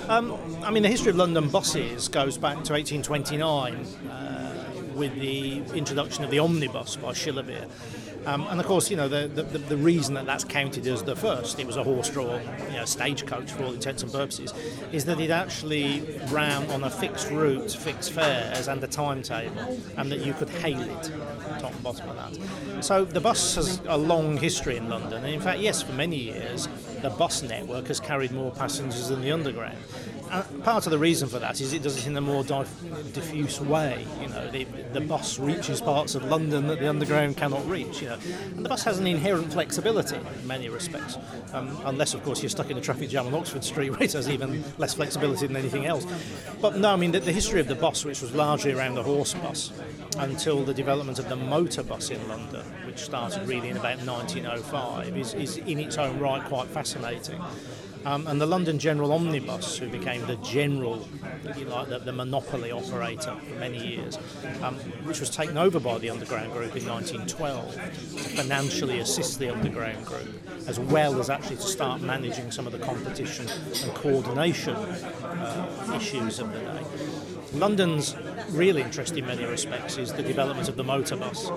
I mean, the history of London buses goes back to 1829 with the introduction of the omnibus by Schillebeer. And of course, the reason that that's counted as the first, it was a horse-drawn, stagecoach for all intents and purposes, is that it actually ran on a fixed route, fixed fares, and a timetable, and that you could hail it, top and bottom of that. So the bus has a long history in London, and in fact, yes, for many years, the bus network has carried more passengers than the Underground. Part of the reason for that is it does it in a more diffuse way. The bus reaches parts of London that the Underground cannot reach. And the bus has an inherent flexibility in many respects, unless, of course, you're stuck in a traffic jam on Oxford Street, where it has even less flexibility than anything else. But no, I mean, the history of the bus, which was largely around the horse bus, until the development of the motor bus in London, which started really in about 1905, is in its own right quite fascinating. And the London General Omnibus, who became the general, if you like, the monopoly operator for many years, which was taken over by the Underground Group in 1912 to financially assist the Underground Group, as well as actually to start managing some of the competition and coordination issues of the day. London's real interest in many respects is the development of the motor bus.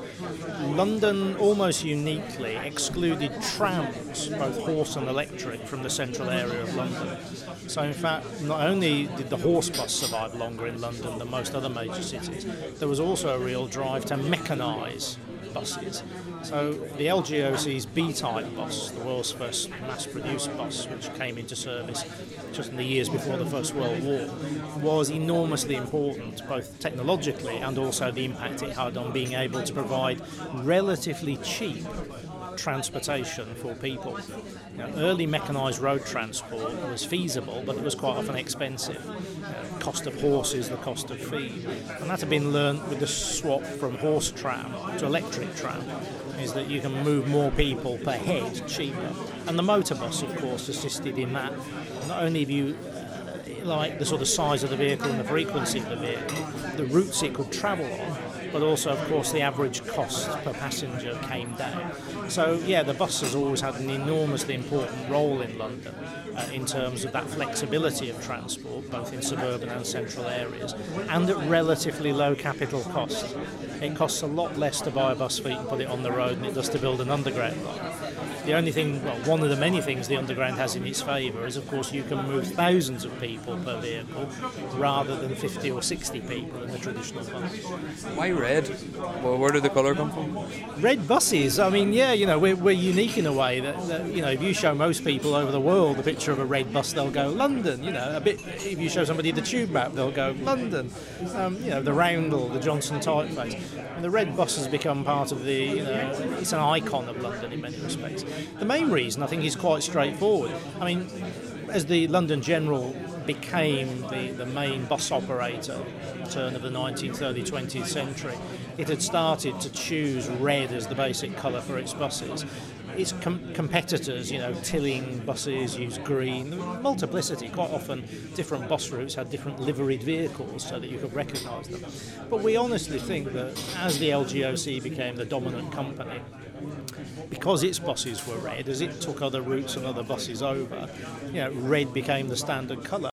London almost uniquely excluded trams, both horse and electric, from the central area of London. So in fact, not only did the horse bus survive longer in London than most other major cities, there was also a real drive to mechanise buses. So the LGOC's B-type bus, the world's first mass-produced bus, which came into service just in the years before the First World War, was enormously important, both technologically and also the impact it had on being able to provide relatively cheap transportation for people. Early mechanised road transport was feasible, but it was quite often expensive. Cost of horses, the cost of feed. And that had been learnt with the swap from horse tram to electric tram, is that you can move more people per head cheaper. And the motor bus, of course, assisted in that. Not only have you like the sort of size of the vehicle and the frequency of the vehicle, the routes it could travel on, but also, of course, the average cost per passenger came down. So, yeah, the bus has always had an enormously important role in London in terms of that flexibility of transport, both in suburban and central areas, and at relatively low capital cost. It costs a lot less to buy a bus fleet and put it on the road than it does to build an underground line. The only thing, well, one of the many things the Underground has in its favour is, of course, you can move thousands of people per vehicle rather than 50 or 60 people in the traditional bus. Why red? Well, where did the colour come from? Red buses, I mean, yeah, we're unique in a way that if you show most people over the world a picture of a red bus, they'll go, London, if you show somebody the tube map, they'll go, London, the roundel, the Johnson typeface. And the red bus has become part of it's an icon of London in many respects. The main reason, I think, is quite straightforward. I mean, as the London General became the main bus operator at the turn of the 19th, early 20th century, it had started to choose red as the basic colour for its buses. Its competitors, Tilling buses use green, multiplicity. Quite often different bus routes had different liveried vehicles so that you could recognise them. But we honestly think that as the LGOC became the dominant company, because its buses were red, as it took other routes and other buses over, red became the standard colour.